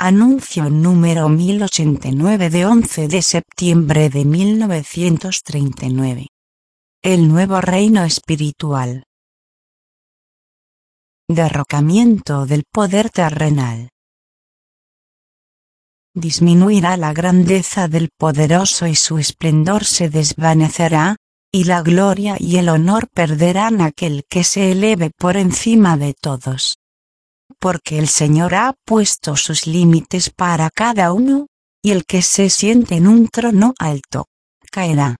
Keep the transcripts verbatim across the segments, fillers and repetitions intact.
Anuncio número mil ochenta y nueve de once de septiembre de mil novecientos treinta y nueve. El nuevo reino espiritual. Derrocamiento del poder terrenal. Disminuirá la grandeza del poderoso y su esplendor se desvanecerá, y la gloria y el honor perderán aquel que se eleve por encima de todos. Porque el Señor ha puesto sus límites para cada uno, y el que se siente en un trono alto, caerá.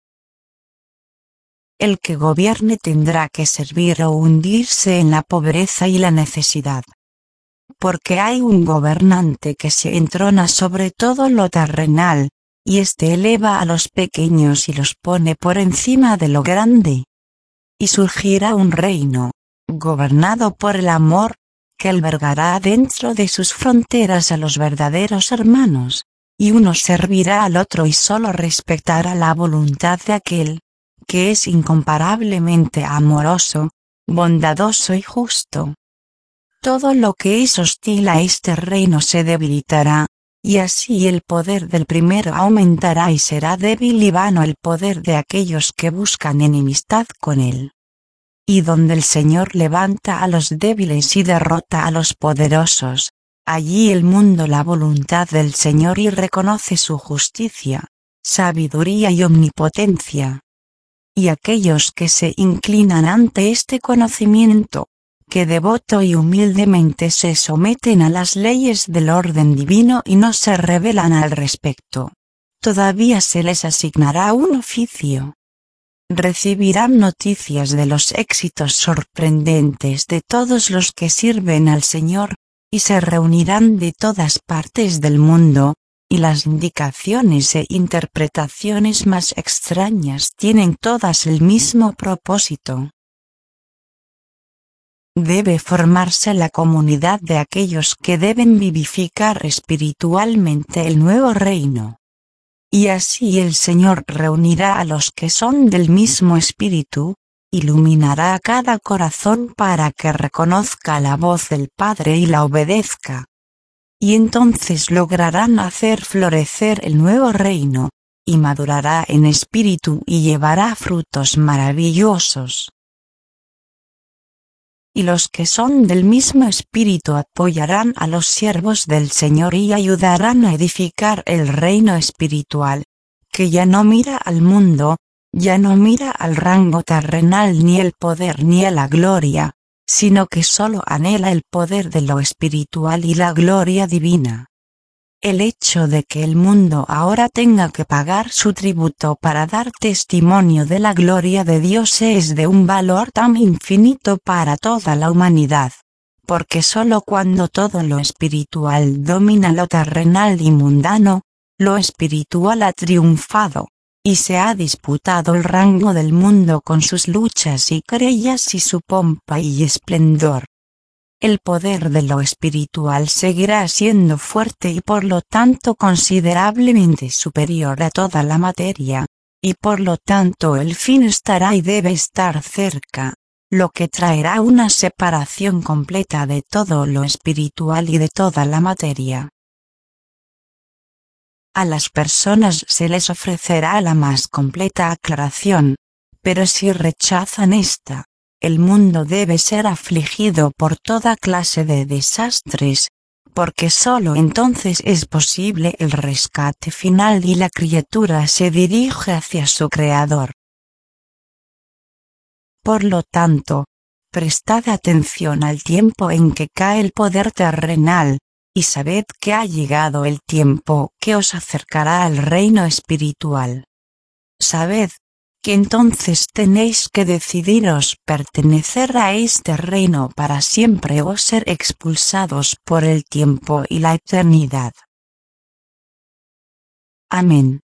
El que gobierne tendrá que servir o hundirse en la pobreza y la necesidad. Porque hay un gobernante que se entrona sobre todo lo terrenal, y éste eleva a los pequeños y los pone por encima de lo grande. Y surgirá un reino, gobernado por el amor, que albergará dentro de sus fronteras a los verdaderos hermanos, y uno servirá al otro y solo respetará la voluntad de aquel, que es incomparablemente amoroso, bondadoso y justo. Todo lo que es hostil a este reino se debilitará, y así el poder del primero aumentará y será débil y vano el poder de aquellos que buscan enemistad con él. Y donde el Señor levanta a los débiles y derrota a los poderosos, allí el mundo la voluntad del Señor y reconoce su justicia, sabiduría y omnipotencia. Y aquellos que se inclinan ante este conocimiento, que devoto y humildemente se someten a las leyes del orden divino y no se rebelan al respecto, todavía se les asignará un oficio. Recibirán noticias de los éxitos sorprendentes de todos los que sirven al Señor, y se reunirán de todas partes del mundo, y las indicaciones e interpretaciones más extrañas tienen todas el mismo propósito. Debe formarse la comunidad de aquellos que deben vivificar espiritualmente el nuevo reino. Y así el Señor reunirá a los que son del mismo espíritu, iluminará a cada corazón para que reconozca la voz del Padre y la obedezca. Y entonces lograrán hacer florecer el nuevo reino, y madurará en espíritu y llevará frutos maravillosos. Y los que son del mismo espíritu apoyarán a los siervos del Señor y ayudarán a edificar el reino espiritual, que ya no mira al mundo, ya no mira al rango terrenal ni el poder ni a la gloria, sino que solo anhela el poder de lo espiritual y la gloria divina. El hecho de que el mundo ahora tenga que pagar su tributo para dar testimonio de la gloria de Dios es de un valor tan infinito para toda la humanidad, porque solo cuando todo lo espiritual domina lo terrenal y mundano, lo espiritual ha triunfado, y se ha disputado el rango del mundo con sus luchas y querellas y su pompa y esplendor. El poder de lo espiritual seguirá siendo fuerte y por lo tanto considerablemente superior a toda la materia, y por lo tanto el fin estará y debe estar cerca, lo que traerá una separación completa de todo lo espiritual y de toda la materia. A las personas se les ofrecerá la más completa aclaración, pero si rechazan esta, el mundo debe ser afligido por toda clase de desastres, porque sólo entonces es posible el rescate final y la criatura se dirige hacia su Creador. Por lo tanto, prestad atención al tiempo en que cae el poder terrenal, y sabed que ha llegado el tiempo que os acercará al reino espiritual. Sabed que entonces tenéis que decidiros pertenecer a este reino para siempre o ser expulsados por el tiempo y la eternidad. Amén.